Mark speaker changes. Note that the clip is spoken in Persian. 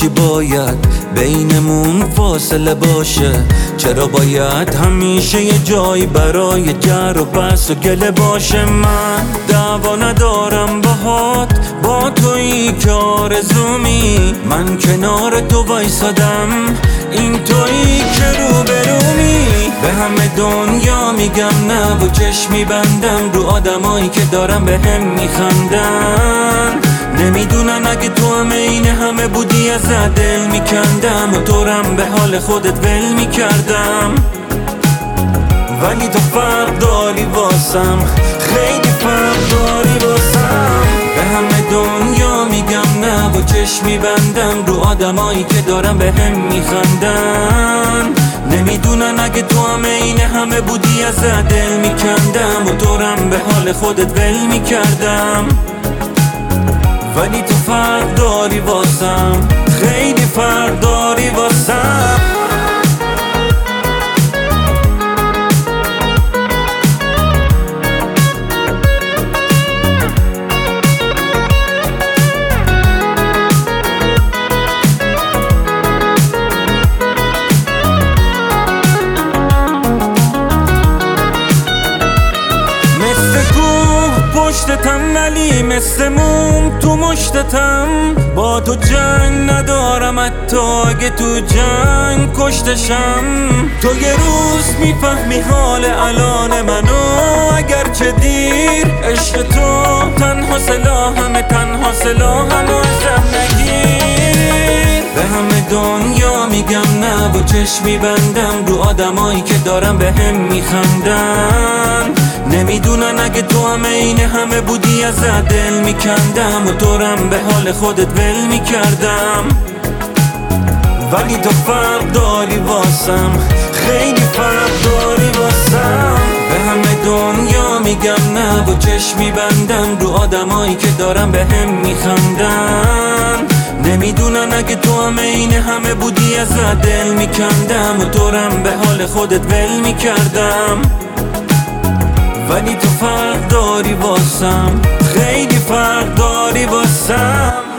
Speaker 1: چی باید بینمون فاصله باشه؟ چرا باید همیشه یه جایی برای جر و بحث و گله باشه؟ من دعوا ندارم باهات، با تویی که آرزومی، من کنار تو وایسادم، این تویی که روبرومی. به همه دنیا میگم نه و چشمی بندم رو آدمایی که دارم به هم میخندن. نمیدونن اگه تو هم این همه بودی ازت دل میکندم و تورم به حال خودت ول میکردم. ولی تو فرق داری واسم، خیلی فرق داری واسم. به همه دنیا میگم نه و چشمی بندم رو آدمایی که دارم به هم میخندن. نمیدونن اگه تو هم این همه بودی ازت دل میکندم و تورم به حال خودت ول میکردم. ولی تو فرق داری واسم، خیلی فرق داری واسم. پشتتم ولی مثل موم تو مشتتم، با تو جنگ ندارم حتی اگه تو جنگ کشتشم. تو یه روز میفهمی حال الان منو، اگرچه دیر. عشق تو تنها سلاحمه، تنها سلاحمو ازم نگیر. به همه دنیا میگم نه و چشمی بندم رو آدمایی که دارم به هم میخندن. نمیدونن اگه تو هم این همه بودی ازت دل میکندم و تورم به حال خودت ول میکردم. ولی تو فرق داری واسم، خیلی فرق داری واسم. به همه دنیا میگم نه و چشمی بندم رو آدمایی که دارم به هم میخندن. نمیدونن اگه تو هم این همه بودی ازت دل میکندم و تورم به حال خودت ول میکردم. ولی تو فرق داری واسم، خیلی فرق داری واسم.